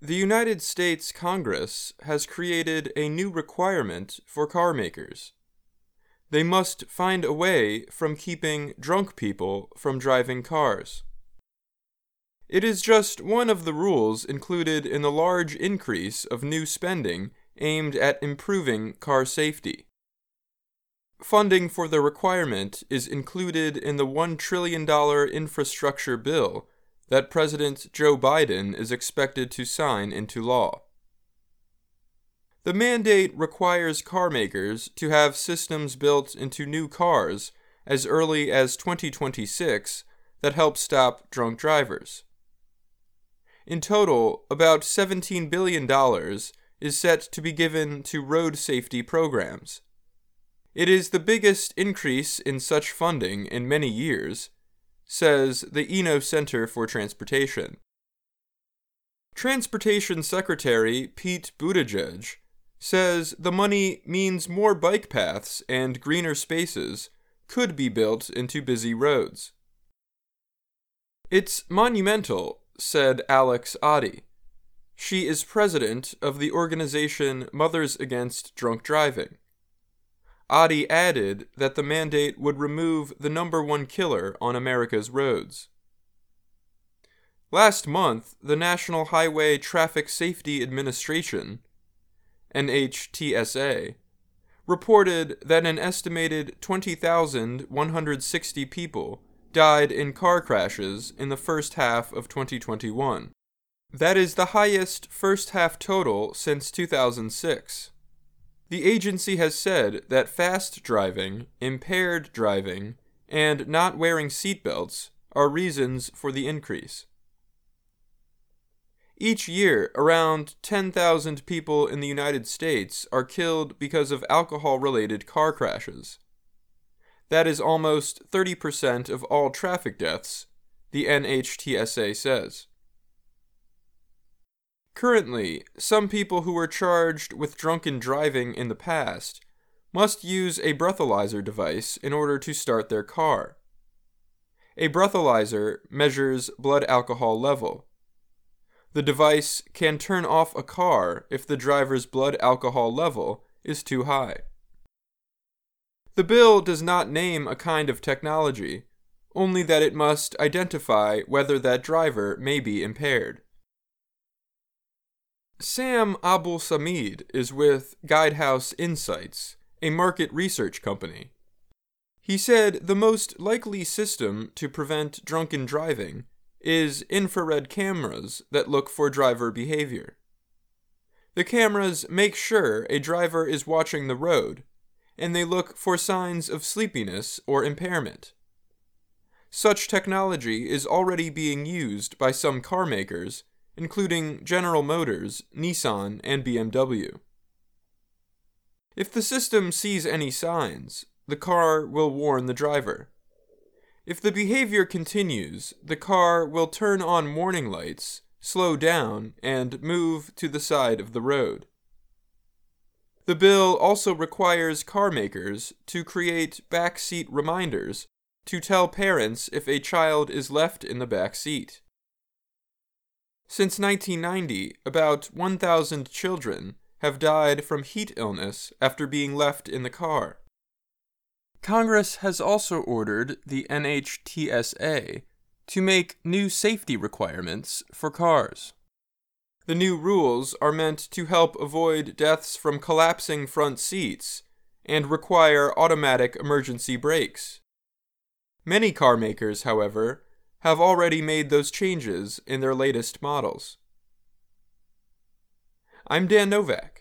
The United States Congress has created a new requirement for car makers. They must find a way from keeping drunk people from driving cars. It is just one of the rules included in the large increase of new spending aimed at improving car safety. Funding for the requirement is included in the $1 trillion infrastructure bill that President Joe Biden is expected to sign into law. The mandate requires car makers to have systems built into new cars as early as 2026 that help stop drunk drivers. In total, about $17 billion is set to be given to road safety programs. It is the biggest increase in such funding in many years, says the Eno Center for Transportation. Transportation Secretary Pete Buttigieg says the money means more bike paths and greener spaces could be built into busy roads. It's monumental, said Alex Oddie. She is president of the organization Mothers Against Drunk Driving. Oddie added that the mandate would remove the #1 killer on America's roads. Last month, the National Highway Traffic Safety Administration, NHTSA, reported that an estimated 20,160 people died in car crashes in the first half of 2021. That is the highest first-half total since 2006. The agency has said that fast driving, impaired driving, and not wearing seatbelts are reasons for the increase. Each year, around 10,000 people in the United States are killed because of alcohol-related car crashes. That is almost 30% of all traffic deaths, the NHTSA says. Currently, some people who were charged with drunken driving in the past must use a breathalyzer device in order to start their car. A breathalyzer measures blood alcohol level. The device can turn off a car if the driver's blood alcohol level is too high. The bill does not name a kind of technology, only that it must identify whether that driver may be impaired. Sam Abul-Samid is with Guidehouse Insights, a market research company. He said the most likely system to prevent drunken driving is infrared cameras that look for driver behavior. The cameras make sure a driver is watching the road, and they look for signs of sleepiness or impairment. Such technology is already being used by some car makers, including General Motors, Nissan, and BMW. If the system sees any signs, the car will warn the driver. If the behavior continues, the car will turn on warning lights, slow down, and move to the side of the road. The bill also requires car makers to create backseat reminders to tell parents if a child is left in the back seat. Since 1990, about 1,000 children have died from heat illness after being left in the car. Congress has also ordered the NHTSA to make new safety requirements for cars. The new rules are meant to help avoid deaths from collapsing front seats and require automatic emergency brakes. Many car makers, however, have already made those changes in their latest models. I'm Dan Novak.